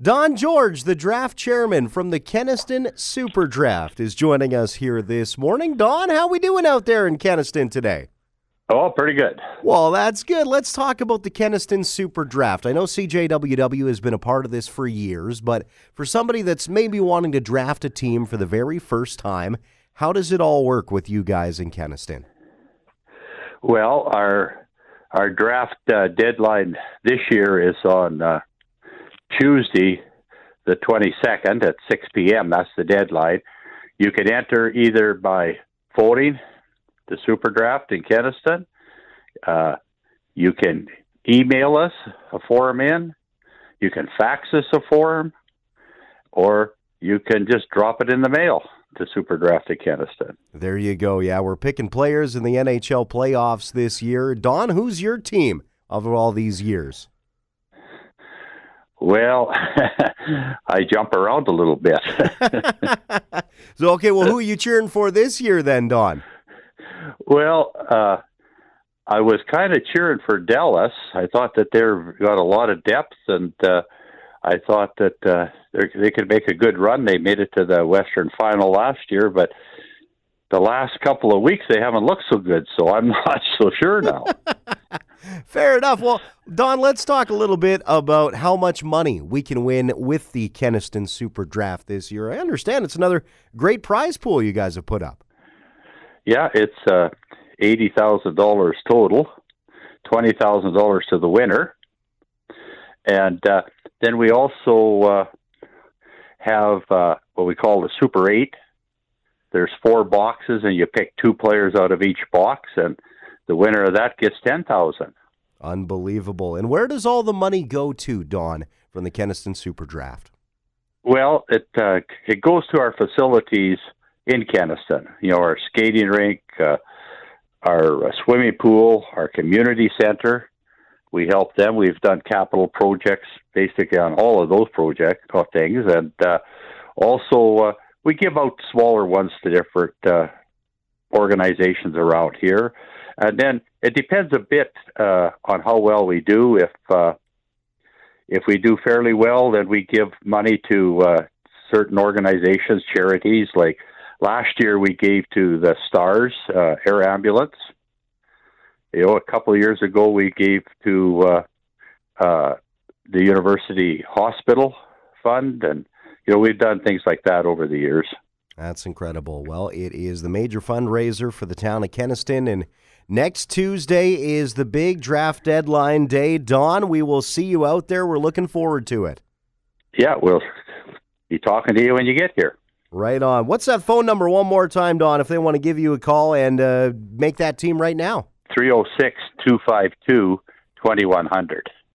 Don George, the draft chairman from the Kenaston Super Draft, is joining us here this morning. Don, how we doing out there in Kenaston today? Oh, pretty good. Well, that's good. Let's talk about the Kenaston Super Draft. I know CJWW has been a part of this for years, but for somebody that's maybe wanting to draft a team for the very first time, how does it all work with you guys in Kenaston? Well, our draft deadline this year is on Tuesday, the 22nd at 6 p.m. That's the deadline. You can enter either by voting the Super Draft in Kenaston. You can email us a form in. You can fax us a form, or you can just drop it in the mail to Super Draft in Kenaston. There you go. Yeah, we're picking players in the NHL playoffs this year. Don, who's your team of all these years? Well, I jump around a little bit. Well, who are you cheering for this year then, Don? Well, I was kind of cheering for Dallas. I thought that they've got a lot of depth, and I thought that they could make a good run. They made it to the Western Final last year, but the last couple of weeks they haven't looked so good, so I'm not so sure now. Fair enough. Well, Don, let's talk a little bit about how much money we can win with the Kenaston Super Draft this year. I understand it's another great prize pool you guys have put up. Yeah, it's $80,000 total, $20,000 to the winner. And then we also have what we call the Super 8. There's 4 boxes, and you pick 2 players out of each box, and the winner of that gets $10,000. Unbelievable. And where does all the money go to, Don, from the Kenaston Super Draft? Well, it goes to our facilities in Kenaston. You know, our skating rink, our swimming pool, our community center. We help them. We've done capital projects basically on all of those project things, and also we give out smaller ones to different organizations around here. And then it depends a bit on how well we do. If we do fairly well, then we give money to certain organizations, charities. Like last year, we gave to the STARS Air Ambulance. You know, a couple of years ago, we gave to the University Hospital Fund, and you know, we've done things like that over the years. That's incredible. Well, it is the major fundraiser for the town of Kenaston, and next Tuesday is the big draft deadline day. Don, we will see you out there. We're looking forward to it. Yeah, we'll be talking to you when you get here. Right on. What's that phone number one more time, Don, if they want to give you a call and make that team right now? 306-252-2100.